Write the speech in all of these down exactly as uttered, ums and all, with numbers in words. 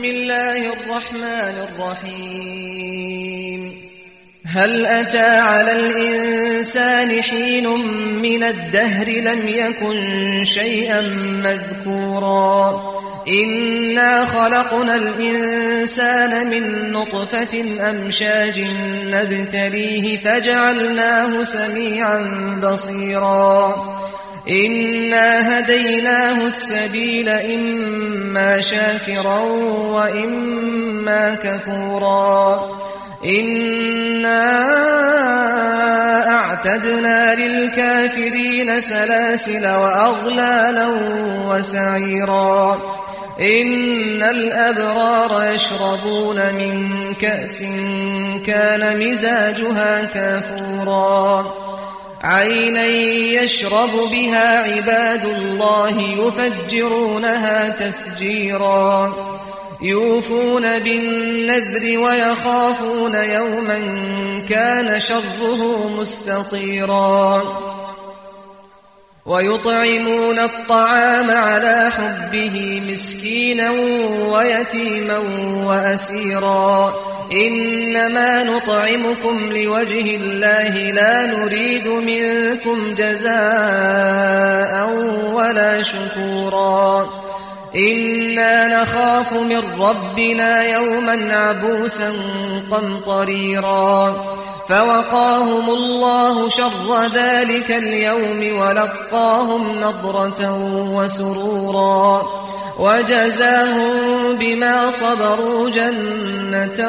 الله الرحمن الرحيم هل أتى على الإنسان حين من الدهر لم يكن شيئا مذكورا إنا خلقنا الإنسان من نطفة أمشاج نبتليه فجعلناه سميعا بصيرا إنا هديناه السبيل إما شاكرا وإما كفورا إنا أعتدنا للكافرين سلاسل وأغلالا وسعيرا إن الأبرار يشربون من كأس كان مزاجها كافورا عينا يشرب بها عباد الله يفجرونها تفجيرا يوفون بالنذر ويخافون يوما كان شره مستطيرا ويطعمون الطعام على حبه مسكينا ويتيما وأسيرا إنما نطعمكم لوجه الله لا نريد منكم جزاء ولا شكورا إنا نخاف من ربنا يوما عبوسا قمطريرا فوقاهم الله شر ذلك اليوم ولقاهم نضرة وسرورا وجزاهم بما صبروا جنة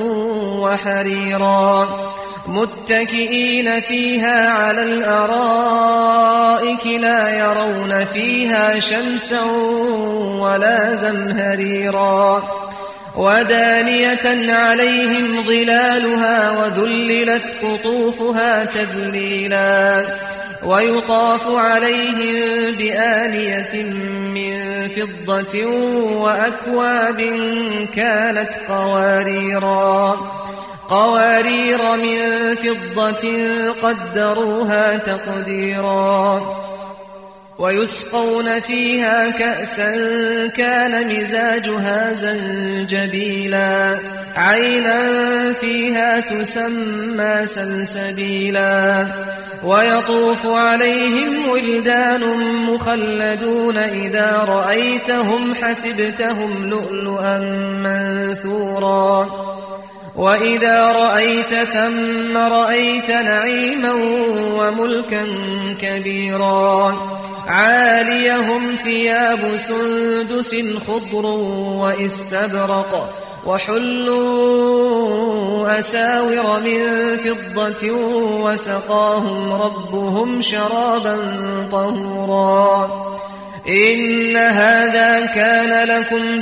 وحريرا متكئين فيها على الأرائك لا يرون فيها شمسا ولا زمهريرا ودانية عليهم ظلالها وذللت قطوفها تذليلا ويطاف عليهم بآنية من فضة وأكواب كانت قواريرا قوارير من فضة قدروها تقديرا ويسقون فيها كأسا كان مزاجها زنجبيلا عينا فيها تسمى سلسبيلا ويطوف عليهم ولدان مخلدون إذا رأيتهم حسبتهم لؤلؤا منثورا وإذا رأيت ثم رأيت نعيما وملكا كبيرا عاليهم ثياب سندس خضر وإستبرق وحلوا أساور من فضة وسقاهم ربهم شرابا طهورا إن هذا كان لكم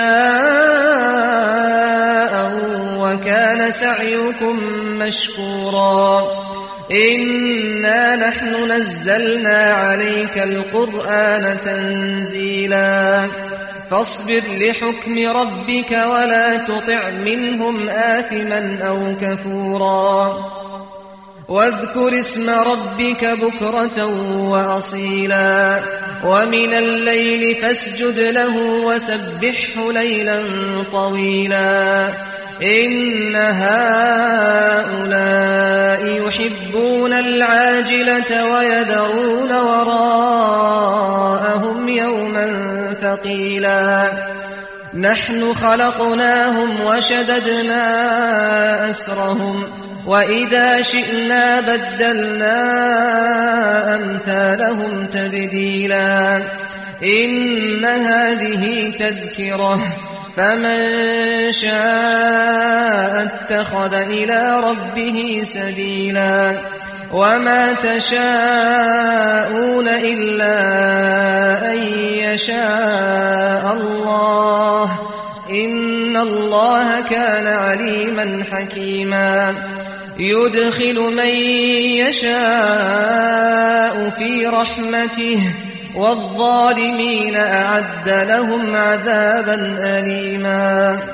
جزاء وكان سعيكم مشكورا إنا نحن نزلنا عليك القرآن تنزيلا فاصبر لحكم ربك ولا تطع منهم آثما أو كفورا واذكر اسم ربك بكرة وأصيلا ومن الليل فاسجد له وسبحه ليلا طويلا إن هؤلاء يحبون العاجلة ويذرون وراءهم يوما ثقيلا نحن خلقناهم وشددنا أسرهم وإذا شئنا بدلنا أمثالهم تبديلا إن هذه تذكرة فمن شاء اتخذ إلى ربه سبيلا وما تشاءون إلا أن يشاء الله إن الله كان عليما حكيما يدخل من يشاء في رحمته والظالمين أعد لهم عذابا أليما